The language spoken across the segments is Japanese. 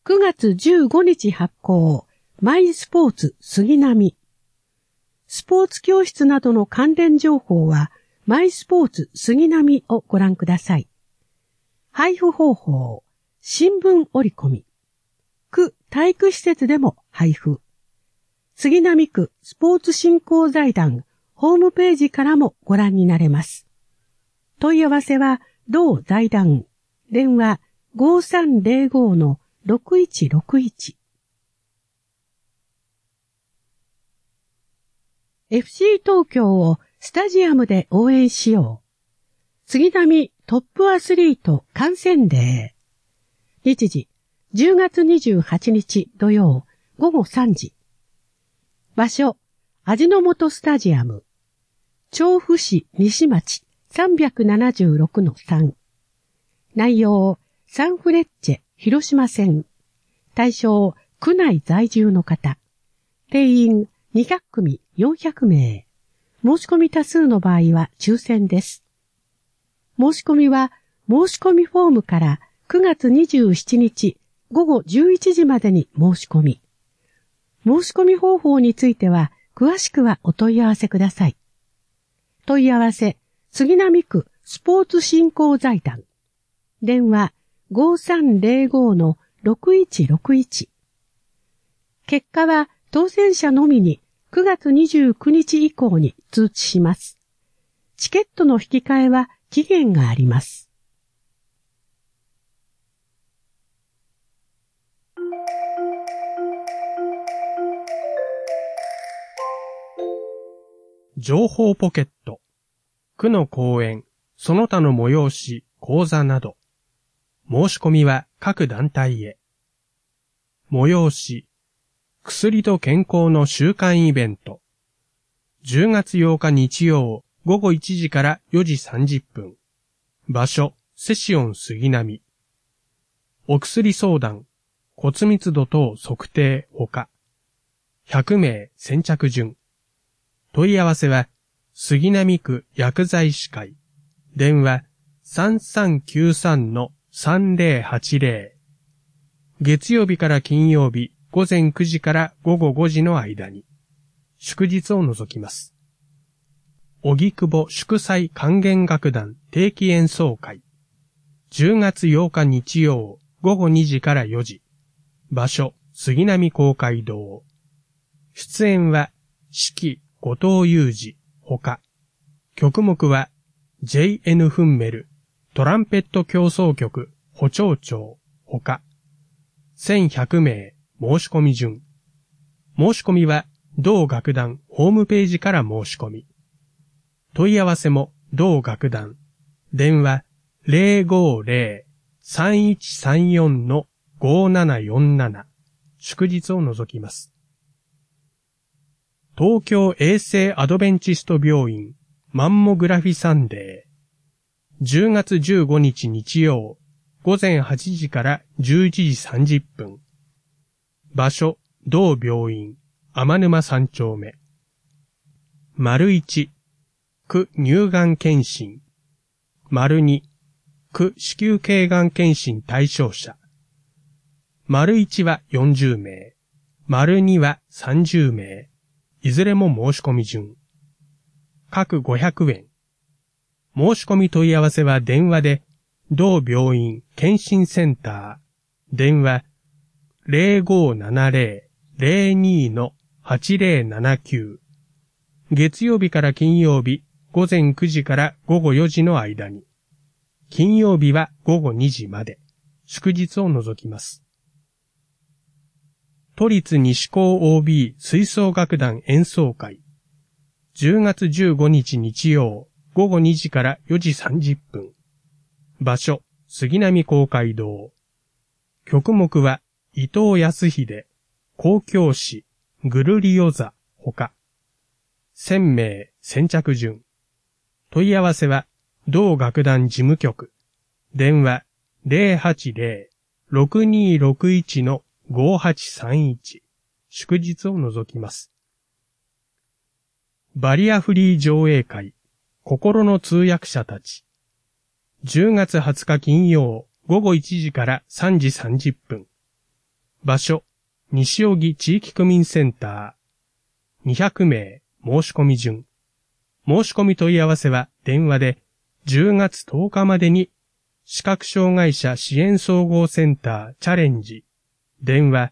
9月15日発行、マイスポーツ杉並。スポーツ教室などの関連情報は、マイスポーツ杉並をご覧ください。配布方法、新聞折り込み。区体育施設でも配布。杉並区スポーツ振興財団ホームページからもご覧になれます。問い合わせは、同財団、電話 5305-6161。FC 東京をスタジアムで応援しよう。杉並トップアスリート観戦デー。日時、10月28日土曜午後3時。場所、味の素スタジアム。調布市西町 376-3。内容、サンフレッチェ広島戦。対象、区内在住の方。定員200組400名。申し込み多数の場合は抽選です。申し込みは申し込みフォームから9月27日午後11時までに申し込み。申し込み方法については詳しくはお問い合わせください。問い合わせ、杉並区スポーツ振興財団。電話 5305-6161。結果は当選者のみに9月29日以降に通知します。チケットの引き換えは期限があります。 情報ポケット。区の講演、その他の催し、講座など。申し込みは各団体へ。催し、薬と健康の週間イベント。10月8日日曜午後1時から4時30分。場所、セシオン杉並。お薬相談、骨密度等測定ほか。100名先着順。問い合わせは、杉並区薬剤師会。電話 3393-3080。月曜日から金曜日午前9時から午後5時の間に。祝日を除きます。荻窪祝祭管弦楽団定期演奏会。10月8日日曜午後2時から4時。場所、杉並公会堂。出演は、四季後藤裕二、ほか。曲目は、J.N. フンメル、トランペット協奏曲、補聴長、ほか。1100名、申し込み順。申し込みは、同楽団ホームページから申し込み。問い合わせも、同楽団。電話、050-3134-5747。祝日を除きます。東京衛生アドベンチスト病院マンモグラフィサンデー。10月15日日曜午前8時から11時30分。場所、同病院天沼3丁目。丸1、区乳がん検診。丸2、区子宮頸がん検診対象者。丸1は40名。丸2は30名。いずれも申し込み順。各500円。申し込み問い合わせは電話で、同病院検診センター。電話 0570-02-8079。月曜日から金曜日午前9時から午後4時の間に。金曜日は午後2時まで。祝日を除きます。都立西高 OB 吹奏楽団演奏会。10月15日日曜午後2時から4時30分。場所、杉並公会堂。曲目は伊藤康秀、交響詩、グルリオザ、ほか。1000名先着順。問い合わせは同楽団事務局。電話 080-6261-5831。祝日を除きます。バリアフリー上映会、心の通訳者たち。10月20日金曜午後1時から3時30分。 場所、西荻地域区民センター。200名、申し込み順。申し込み問い合わせは電話で10月10日までに視覚障害者支援総合センターチャレンジ。電話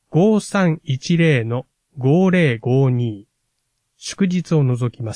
5310-5052。祝日を除きます。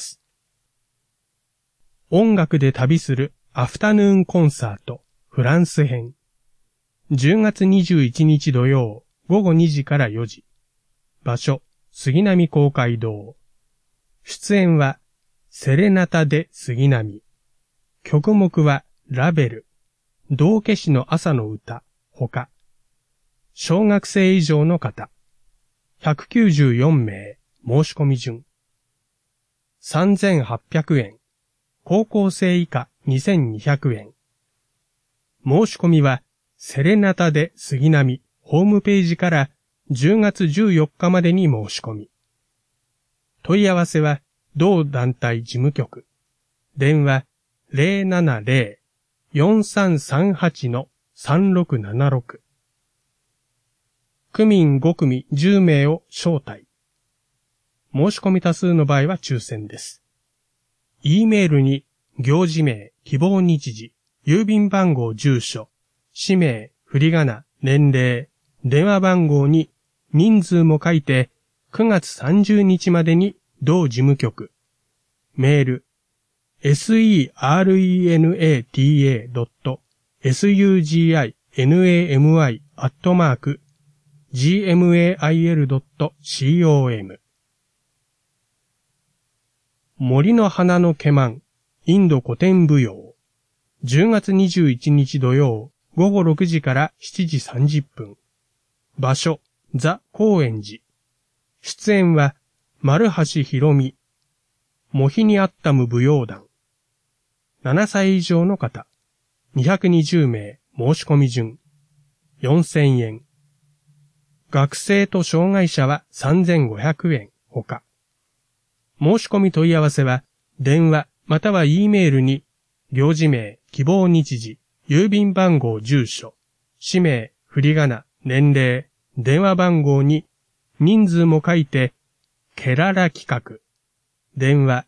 音楽で旅するアフタヌーンコンサートフランス編。10月21日土曜午後2時から4時。場所、杉並公会堂。出演はセレナタ・デ・杉並。曲目はラベル。道化師の朝の歌、ほか。小学生以上の方。194名、申し込み順。3800円。高校生以下2200円。申し込みは、セレナタで杉並ホームページから10月14日までに申し込み。問い合わせは、同団体事務局。電話 070-4338-3676。区民5組10名を招待。申し込み多数の場合は抽選です。E メールに行事名、希望日時、郵便番号、住所、氏名、振り仮名、年齢、電話番号に人数も書いて9月30日までに同事務局。メール、serenata.sugimami@gmail.com。森の花のケマン、インド古典舞踊。10月21日土曜、午後6時から7時30分。場所、ザ・高円寺。出演は、丸橋博美。モヒニアッタム舞踊団。7歳以上の方。220名、申し込み順。4000円。学生と障害者は3500円、ほか。申し込み問い合わせは、電話または E メールに、行事名、希望日時、郵便番号、住所、氏名、振り仮名、年齢、電話番号に、人数も書いて、ケララ企画。電話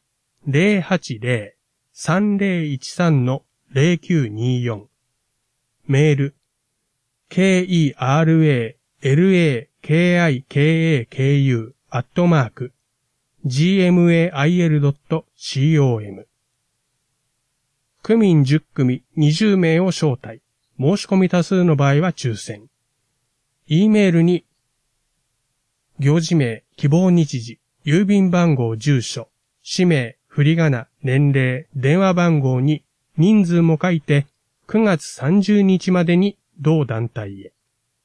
080-3013-0924。メール、keralakaku@gmail.com。区民10組20名を招待。申し込み多数の場合は抽選。E メールに、行事名、希望日時、郵便番号、住所、氏名、振り仮名、年齢、電話番号に人数も書いて9月30日までに同団体へ。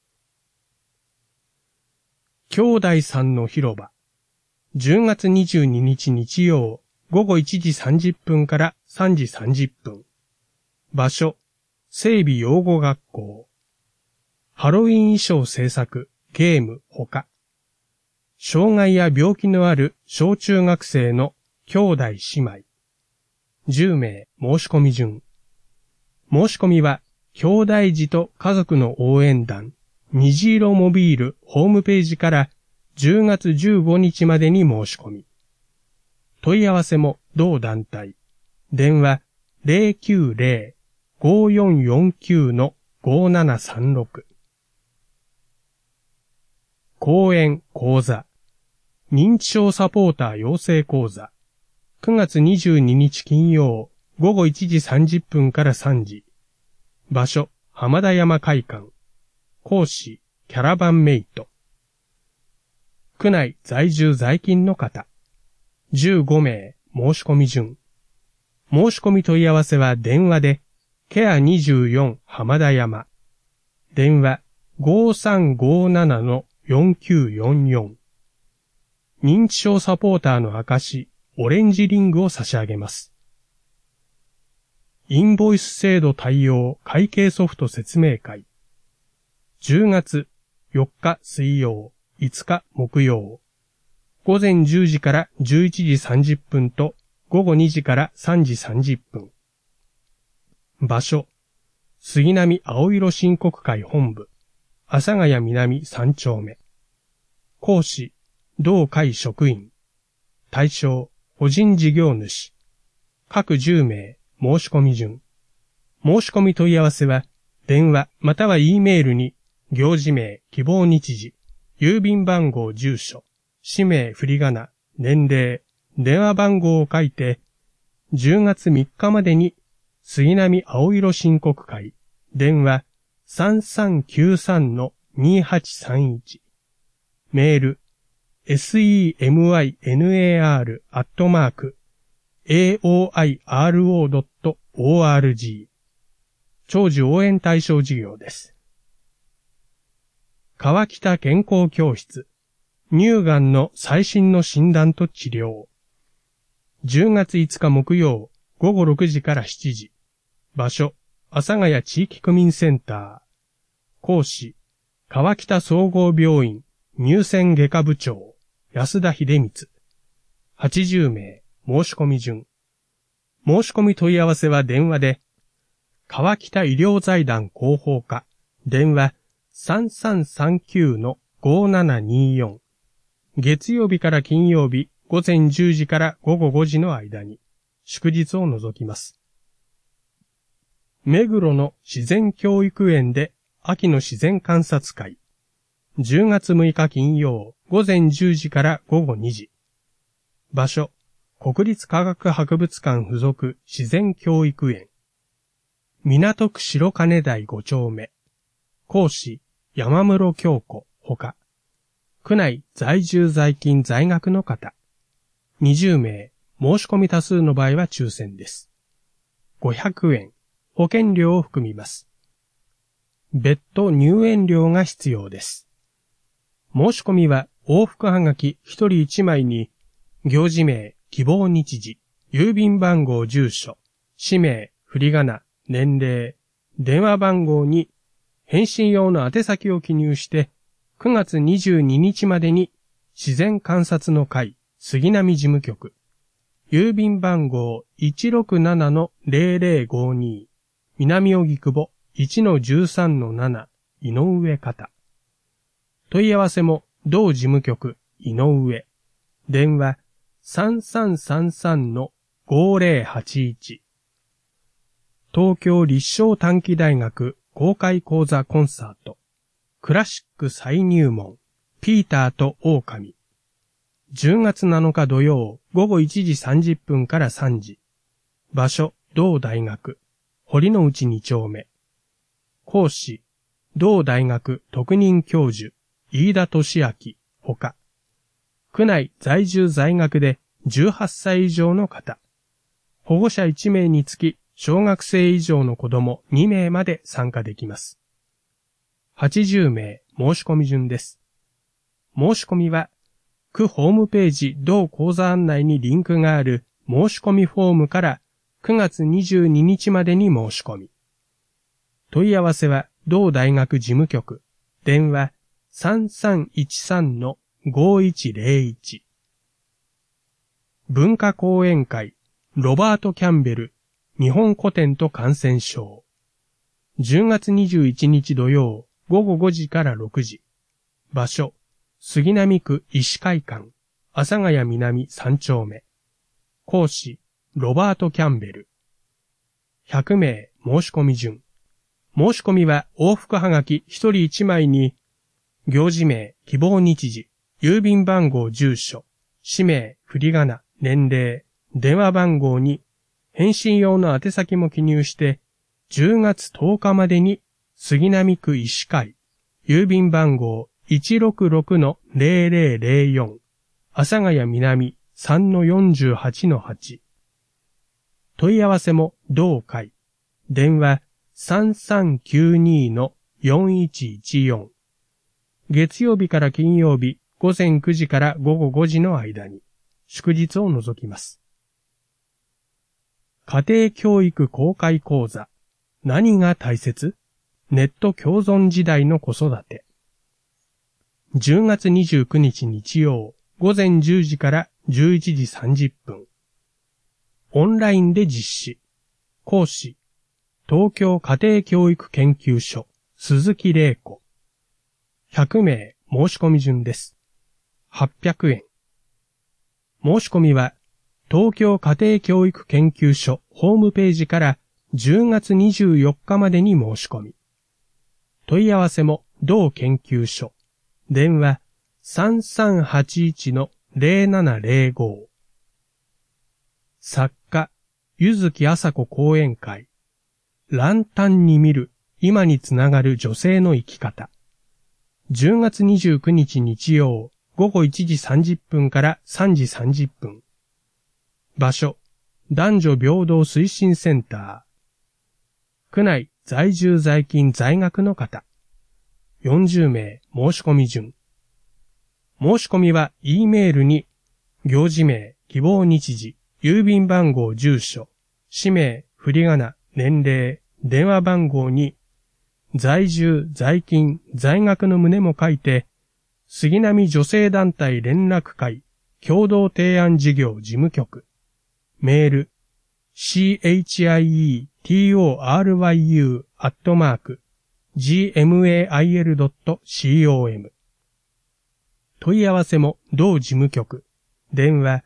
兄弟さんの広場。10月22日日曜午後1時30分から3時30分。場所、整備養護学校。ハロウィン衣装制作、ゲーム、ほか。障害や病気のある小中学生の兄弟姉妹。10名申し込み順。申し込みは、兄弟児と家族の応援団、虹色モビールホームページから10月15日までに申し込み。問い合わせも同団体。電話 090-5449-5736。講演講座。認知症サポーター養成講座。9月22日金曜午後1時30分から3時。場所、浜田山会館。講師、キャラバンメイト。区内在住在勤の方。15名、申し込み順。申し込み問い合わせは電話で、ケア24浜田山。電話 5357-4944。認知症サポーターの証、オレンジリングを差し上げます。インボイス制度対応会計ソフト説明会。10月4日水曜、5日木曜。午前10時から11時30分と午後2時から3時30分。場所、杉並青色申告会本部。 阿佐ヶ谷南3丁目。講師、同会職員。対象、個人事業主。各10名、申し込み順。申し込み問い合わせは、電話または E メールに、行事名、希望日時、郵便番号、住所、氏名、振り仮名、年齢、電話番号を書いて、10月3日までに、杉並青色申告会、電話 3393-2831、メール、seminer@aoiro.org、長寿応援対象事業です。川北健康教室、乳がんの最新の診断と治療。10月5日木曜、午後6時から7時。場所、阿佐ヶ谷地域区民センター。講師、川北総合病院、乳腺外科部長、安田秀光。80名、申し込み順。申し込み問い合わせは電話で、川北医療財団広報課、電話 3339-5724。月曜日から金曜日、午前10時から午後5時の間に、祝日を除きます。目黒の自然教育園で秋の自然観察会。10月6日金曜、午前10時から午後2時。場所、国立科学博物館附属自然教育園。港区白金台5丁目。講師、山室京子、ほか。区内在住在勤在学の方。20名、申し込み多数の場合は抽選です。500円、保険料を含みます。別途入園料が必要です。申し込みは往復はがき1人1枚に、行事名、希望日時、郵便番号住所、氏名、振り仮名、年齢、電話番号に、返信用の宛先を記入して、9月22日までに、自然観察の会、杉並事務局、郵便番号 167-0052、南荻窪 1-13-7、井上方。問い合わせも、同事務局、井上。電話、3333-5081。東京立正短期大学公開講座コンサート。クラシック再入門。ピーターと狼。10月7日土曜午後1時30分から3時。場所、同大学。堀之内2丁目。講師、同大学特任教授、飯田俊明、ほか。区内在住在学で18歳以上の方。保護者1名につき、小学生以上の子供2名まで参加できます。80名申し込み順です。申し込みは、区ホームページ同講座案内にリンクがある申し込みフォームから9月22日までに申し込み。問い合わせは同大学事務局、電話 3313-5101。文化講演会、ロバート・キャンベル、日本古典と感染症。10月21日土曜、午後5時から6時。場所、杉並区医師会館、阿佐ヶ谷南3丁目。講師、ロバート・キャンベル。100名申し込み順。申し込みは往復はがき1人1枚に、行事名、希望日時、郵便番号住所、氏名、振り仮名、年齢、電話番号に、返信用の宛先も記入して、10月10日までに、杉並区医師会、郵便番号 166-0004、阿佐ヶ谷南 3-48-8。問い合わせも同会。電話 3392-4114。月曜日から金曜日午前9時から午後5時の間に、祝日を除きます。家庭教育公開講座。何が大切？ネット共存時代の子育て。10月29日日曜、午前10時から11時30分。オンラインで実施。講師、東京家庭教育研究所、鈴木玲子。 100名申し込み順です。800円。申し込みは、東京家庭教育研究所ホームページから10月24日までに申し込み。問い合わせも同研究所。電話 3381-0705。作家、柚木麻子講演会。ランタンに見る今につながる女性の生き方。10月29日日曜午後1時30分から3時30分。場所、男女平等推進センター。区内在住在勤在学の方。40名申し込み順。申し込みは E メールに、行事名、希望日時、郵便番号住所、氏名、振り仮名、年齢、電話番号に、在住、在勤、在学の旨も書いて、杉並女性団体連絡会、共同提案事業事務局。メール、chietoryu@gmail.com。問い合わせも同事務局。電話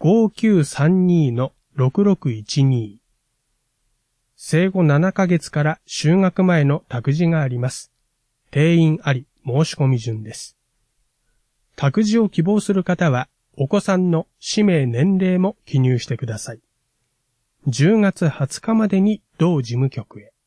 5932-6612。生後7ヶ月から就学前の託児があります。定員あり、申し込み順です。託児を希望する方は、お子さんの氏名年齢も記入してください。10月20日までに同事務局へ。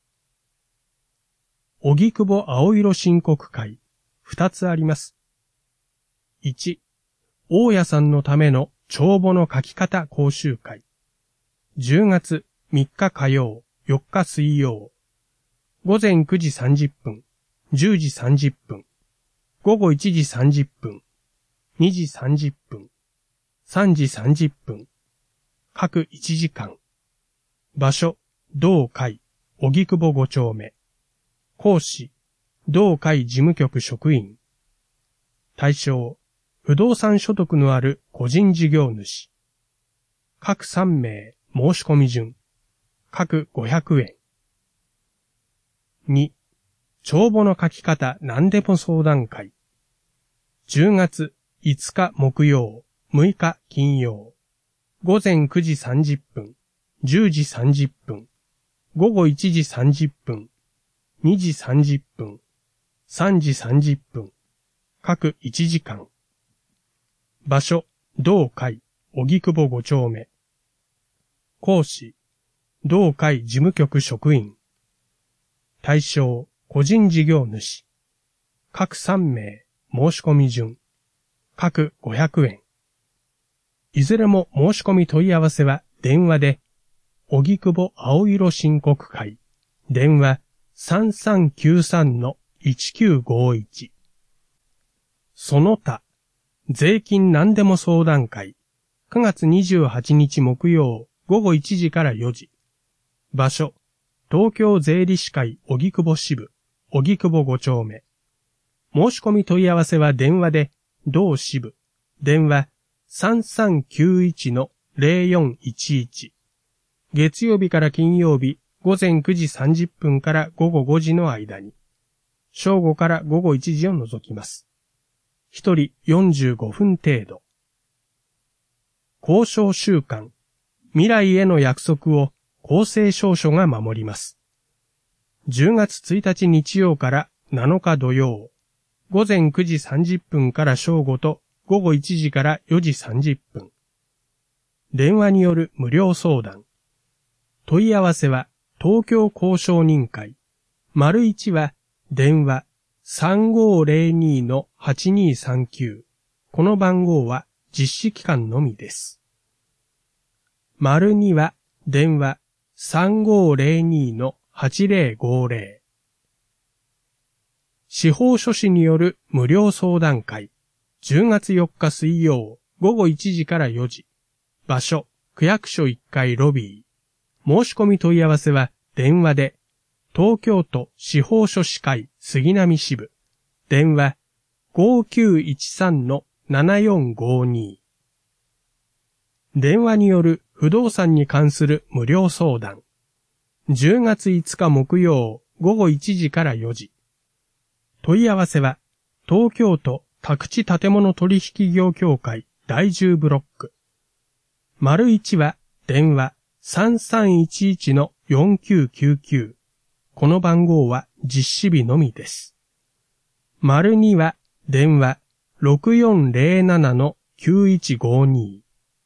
荻窪青色申告会、2つあります。1、大家さんのための帳簿の書き方講習会。10月3日火曜、4日水曜。午前9時30分、10時30分、午後1時30分、2時30分、3時30分、各1時間。場所、同会、荻窪5丁目。講師、同会事務局職員。対象、不動産所得のある個人事業主。各3名、申し込み順。各500円。2、帳簿の書き方何でも相談会。10月5日木曜、6日金曜。午前9時30分、10時30分、午後1時30分、2時30分、3時30分、各1時間。場所、同会、荻窪5丁目。講師、同会事務局職員。対象、個人事業主。各3名、申し込み順。各500円。いずれも申し込み問い合わせは電話で、荻窪青色申告会。電話 3393-1951。その他、税金何でも相談会。9月28日木曜午後1時から4時。場所、東京税理士会荻窪支部、荻窪5丁目。申し込み問い合わせは電話で、同支部。電話 3391-0411。月曜日から金曜日、午前9時30分から午後5時の間に。正午から午後1時を除きます。一人45分程度。交渉週間。未来への約束を公正証書が守ります。10月1日日曜から7日土曜。午前9時30分から正午と午後1時から4時30分。電話による無料相談。問い合わせは東京交渉人会。01は電話 3502-8239。この番号は実施期間のみです。02は電話 3502-8050。司法書士による無料相談会。10月4日水曜午後1時から4時。場所、区役所1階ロビー。申し込み問い合わせは電話で、東京都司法書士会杉並支部。電話 5913-7452。電話による不動産に関する無料相談。10月5日木曜午後1時から4時。問い合わせは東京都宅地建物取引業協会第10ブロック。-1は電話 3311-4999。この番号は実施日のみです。-2は電話 6407-9152。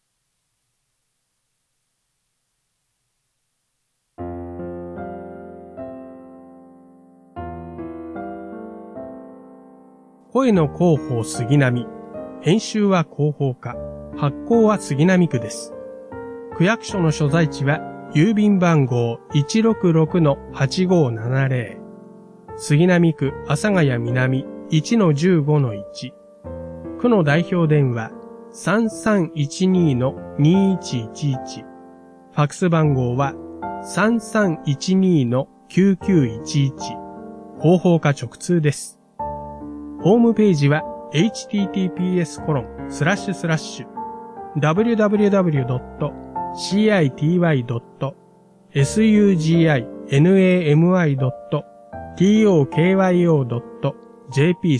声の広報杉並。編集は広報課。発行は杉並区です。区役所の所在地は郵便番号 166-8570。杉並区阿佐ヶ谷南 1-15-1。区の代表電話 3312-2111。ファックス番号は 3312-9911。広報課直通です。ホームページは https://www.city.suginami.tokyo.jp/。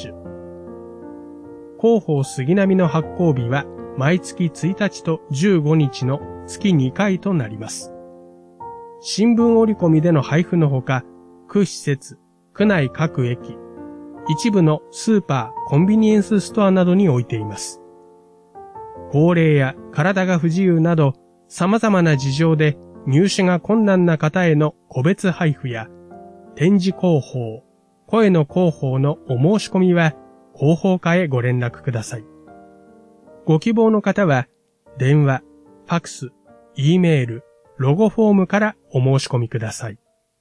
広報杉並の発行日は毎月1日と15日の月2回となります。新聞折り込みでの配布のほか、区施設、区内各駅、一部のスーパー、コンビニエンスストアなどに置いています。高齢や体が不自由など、様々な事情で入手が困難な方への個別配布や、展示広報、声の広報のお申し込みは、広報課へご連絡ください。ご希望の方は、電話、ファクス、Eメール、ロゴフォームからお申し込みください。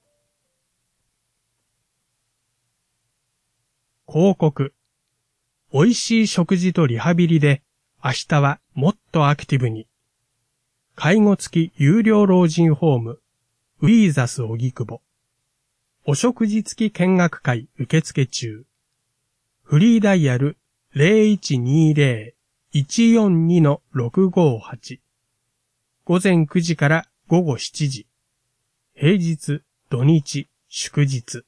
広告。美味しい食事とリハビリで、明日はもっとアクティブに。介護付き有料老人ホーム、ウィーザス荻窪。お食事付き見学会受付中。フリーダイヤル 0120-142-658。午前9時から午後7時。平日、土日、祝日。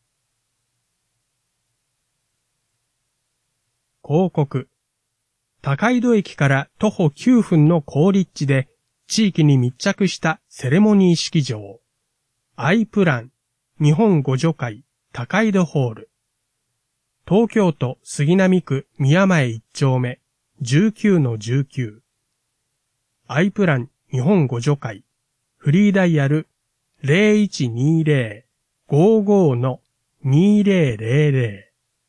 広告。高井戸駅から徒歩9分の好立地で地域に密着したセレモニー式場。アイプラン日本互助会高井戸ホール。東京都杉並区宮前1丁目 19-19。アイプラン日本互助会フリーダイヤル 0120-55-2000。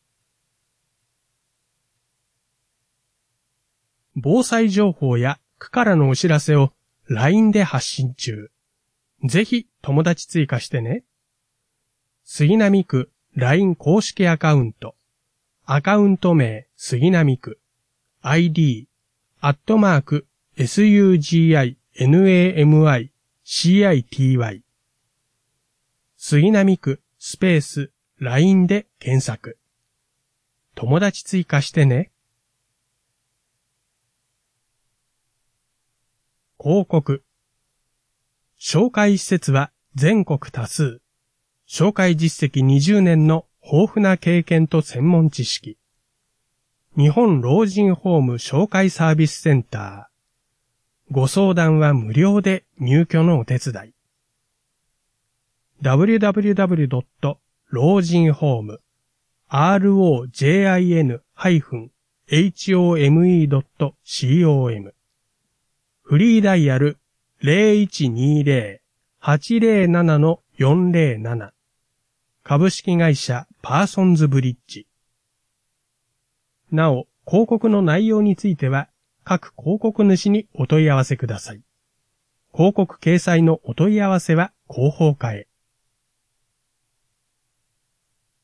防災情報や区からのお知らせを LINE で発信中。ぜひ友達追加してね。杉並区 LINE 公式アカウント。アカウント名杉並区。ID @SUGINAMICITY。杉並区スペース LINE で検索。友達追加してね。広告。紹介施設は全国多数。紹介実績20年の豊富な経験と専門知識。日本老人ホーム紹介サービスセンター。ご相談は無料で入居のお手伝い。www.lojin-home.com。フリーダイヤル 0120-807-407。株式会社パーソンズブリッジ。なお、広告の内容については、各広告主にお問い合わせください。広告掲載のお問い合わせは広報課へ。